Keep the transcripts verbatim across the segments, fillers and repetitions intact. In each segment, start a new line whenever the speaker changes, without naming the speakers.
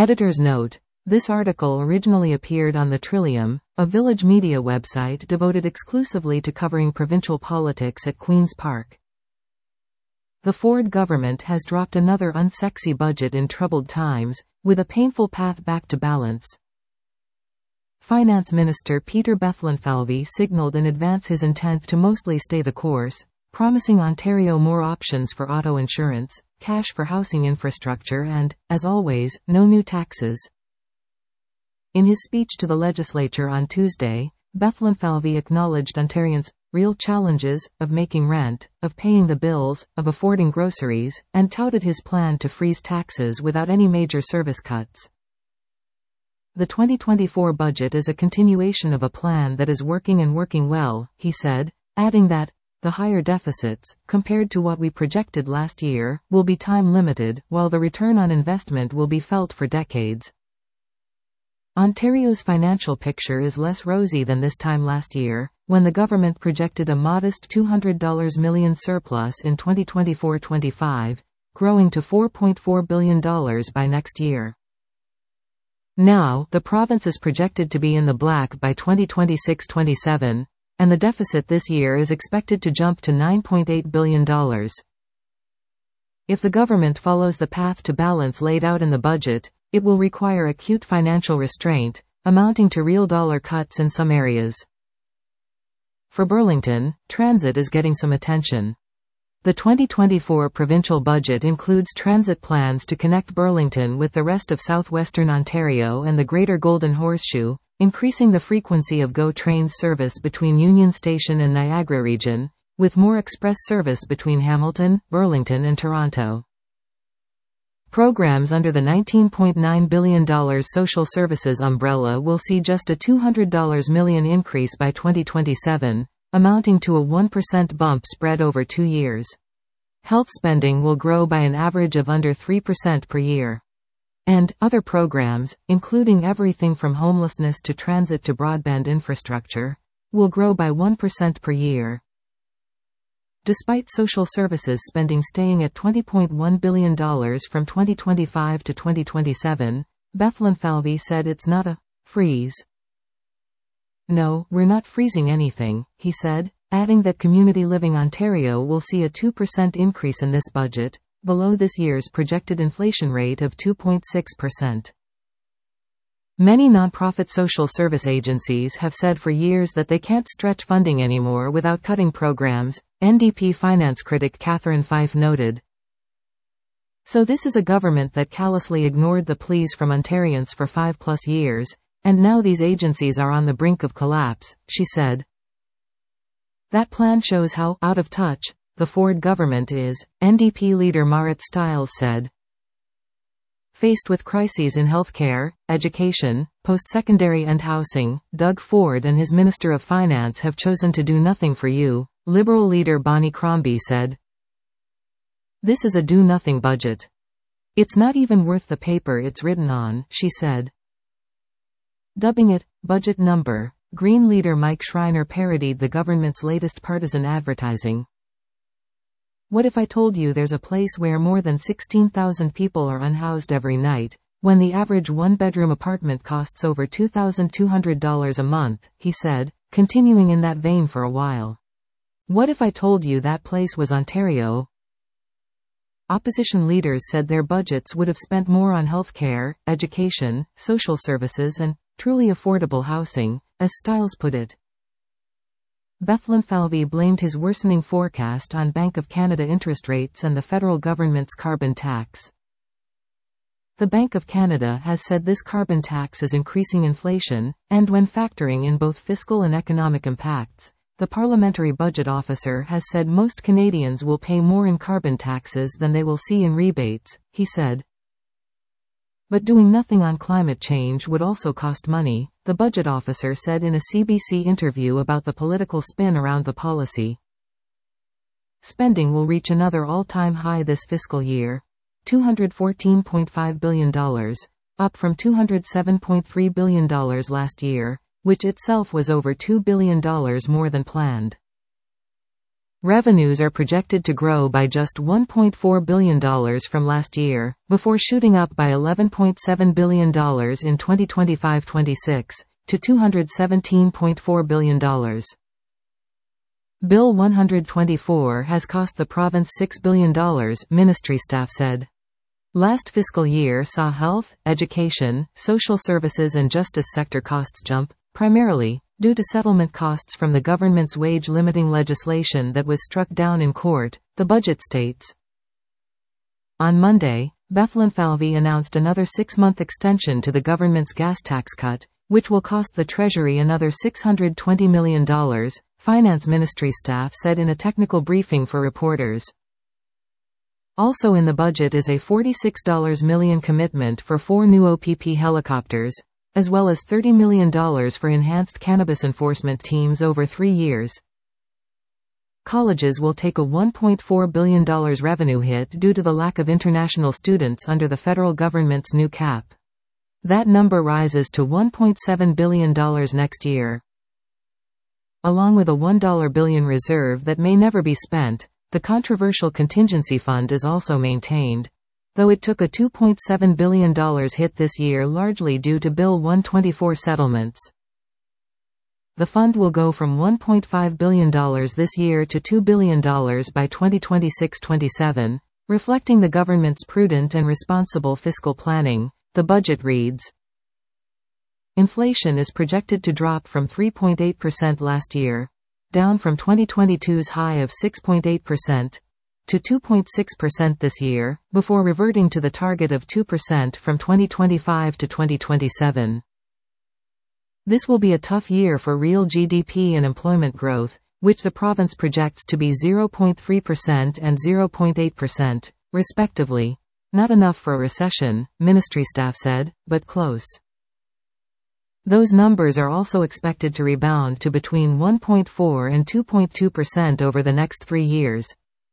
Editor's note: this article originally appeared on the Trillium, a Village Media website devoted exclusively to covering provincial politics at Queen's Park. The Ford government has dropped another unsexy budget in troubled times, with a painful path back to balance. Finance Minister Peter Bethlenfalvy signalled in advance his intent to mostly stay the course, promising Ontario more options for auto insurance, cash for housing infrastructure and, as always, no new taxes. In his speech to the legislature on Tuesday, Bethlenfalvy acknowledged Ontarians' real challenges of making rent, of paying the bills, of affording groceries, and touted his plan to freeze taxes without any major service cuts. The twenty twenty-four budget is a continuation of a plan that is working and working well, he said, adding that the higher deficits, compared to what we projected last year, will be time-limited, while the return on investment will be felt for decades. Ontario's financial picture is less rosy than this time last year, when the government projected a modest two hundred million dollars surplus in twenty twenty-four twenty-five, growing to four point four billion dollars by next year. Now, the province is projected to be in the black by twenty twenty-six twenty-seven, and the deficit this year is expected to jump to nine point eight billion dollars. If the government follows the path to balance laid out in the budget, it will require acute financial restraint, amounting to real dollar cuts in some areas. For Burlington, transit is getting some attention. The twenty twenty-four provincial budget includes transit plans to connect Burlington with the rest of southwestern Ontario and the Greater Golden Horseshoe, increasing the frequency of GO trains service between Union Station and Niagara region, with more express service between Hamilton, Burlington and Toronto. Programs under the nineteen point nine billion dollars social services umbrella will see just a two hundred million dollars increase by twenty twenty-seven, amounting to a one percent bump spread over two years. Health spending will grow by an average of under three percent per year. And, other programs, including everything from homelessness to transit to broadband infrastructure, will grow by one percent per year. Despite social services spending staying at twenty point one billion dollars from twenty twenty-five to twenty twenty-seven, Bethlenfalvy said it's not a freeze. No, we're not freezing anything, he said, adding that Community Living Ontario will see a two percent increase in this budget, below this year's projected inflation rate of two point six percent. Many nonprofit social service agencies have said for years that they can't stretch funding anymore without cutting programs, N D P finance critic Catherine Fife noted. So this is a government that callously ignored the pleas from Ontarians for five plus years, and now these agencies are on the brink of collapse, she said. That plan shows how out of touch the Ford government is, N D P leader Marit Stiles said. Faced with crises in healthcare, education, post-secondary and housing, Doug Ford and his Minister of Finance have chosen to do nothing for you, Liberal leader Bonnie Crombie said. This is a do-nothing budget. It's not even worth the paper it's written on, she said. Dubbing it, budget number, Green leader Mike Schreiner parodied the government's latest partisan advertising. What if I told you there's a place where more than sixteen thousand people are unhoused every night, when the average one-bedroom apartment costs over two thousand two hundred dollars a month, he said, continuing in that vein for a while. What if I told you that place was Ontario? Opposition leaders said their budgets would have spent more on health care, education, social services and truly affordable housing, as Stiles put it. Bethlenfalvy blamed his worsening forecast on Bank of Canada interest rates and the federal government's carbon tax. The Bank of Canada has said this carbon tax is increasing inflation, and when factoring in both fiscal and economic impacts, the Parliamentary Budget Officer has said most Canadians will pay more in carbon taxes than they will see in rebates, he said. But doing nothing on climate change would also cost money, the budget officer said in a C B C interview about the political spin around the policy. Spending will reach another all-time high this fiscal year, two hundred fourteen point five billion dollars, up from two hundred seven point three billion dollars last year, which itself was over two billion dollars more than planned. Revenues are projected to grow by just one point four billion dollars from last year, before shooting up by eleven point seven billion dollars in twenty twenty-five twenty-six, to two hundred seventeen point four billion dollars. Bill one twenty-four has cost the province six billion dollars, ministry staff said. Last fiscal year saw health, education, social services and justice sector costs jump, primarily due to settlement costs from the government's wage-limiting legislation that was struck down in court, the budget states. On Monday, Bethlen Falvey announced another six-month extension to the government's gas tax cut, which will cost the Treasury another six hundred twenty million dollars, Finance Ministry staff said in a technical briefing for reporters. Also in the budget is a forty-six million dollars commitment for four new O P P helicopters, as well as thirty million dollars for enhanced cannabis enforcement teams over three years. Colleges will take a one point four billion dollars revenue hit due to the lack of international students under the federal government's new cap. That number rises to one point seven billion dollars next year. Along with a one billion dollars reserve that may never be spent, the controversial contingency fund is also maintained, though it took a two point seven billion dollars hit this year largely due to Bill one twenty-four settlements. The fund will go from one point five billion dollars this year to two billion dollars by twenty twenty-six twenty-seven, reflecting the government's prudent and responsible fiscal planning, the budget reads. Inflation is projected to drop from three point eight percent last year, down from twenty twenty-two's high of six point eight percent, to two point six percent this year, before reverting to the target of two percent from twenty twenty-five to twenty twenty-seven. This will be a tough year for real G D P and employment growth, which the province projects to be zero point three percent and zero point eight percent, respectively. Not enough for a recession, ministry staff said, but close. Those numbers are also expected to rebound to between one point four and two point two percent over the next three years.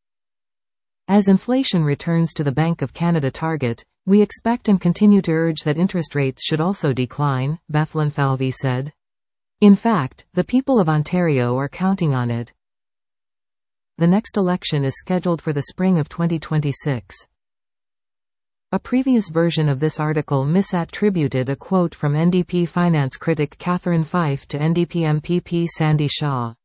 As inflation returns to the Bank of Canada target, we expect and continue to urge that interest rates should also decline, Bethlen Falvey said. In fact, the people of Ontario are counting on it. The next election is scheduled for the spring of twenty twenty-six. A previous version of this article misattributed a quote from N D P finance critic Catherine Fife to N D P M P P Sandy Shaw.